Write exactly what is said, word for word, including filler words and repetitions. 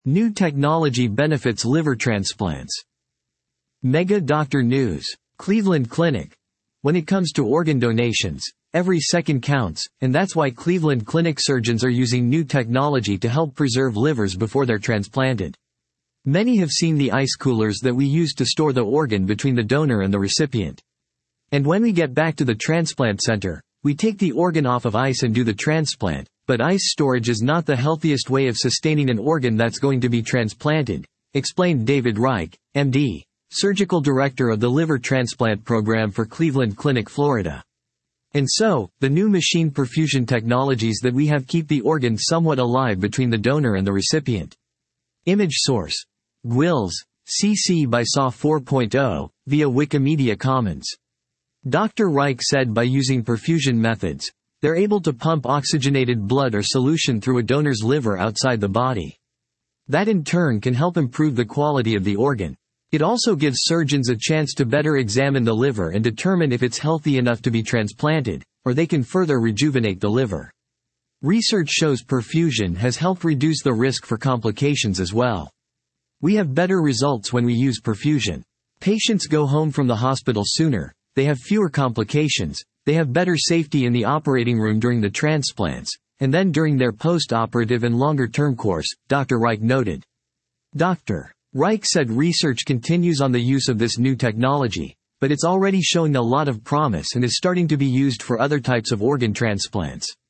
New technology benefits liver transplants. Mega Doctor News. Cleveland Clinic. When it comes to organ donations, every second counts, and that's why Cleveland Clinic surgeons are using new technology to help preserve livers before they're transplanted. Many have seen the ice coolers that we use to store the organ between the donor and the recipient. And when we get back to the transplant center, we take the organ off of ice and do the transplant, but ice storage is not the healthiest way of sustaining an organ that's going to be transplanted, explained David Reich, M D, surgical director of the liver transplant program for Cleveland Clinic, Florida. And so, the new machine perfusion technologies that we have keep the organ somewhat alive between the donor and the recipient. Image source. Gwills, C C by S A four point oh, via Wikimedia Commons. Doctor Reich said by using perfusion methods, they're able to pump oxygenated blood or solution through a donor's liver outside the body. That in turn can help improve the quality of the organ. It also gives surgeons a chance to better examine the liver and determine if it's healthy enough to be transplanted, or they can further rejuvenate the liver. Research shows perfusion has helped reduce the risk for complications as well. We have better results when we use perfusion. Patients go home from the hospital sooner, they have fewer complications, they have better safety in the operating room during the transplants, and then during their post-operative and longer-term course, Doctor Reich noted. Doctor Reich said research continues on the use of this new technology, but it's already showing a lot of promise and is starting to be used for other types of organ transplants.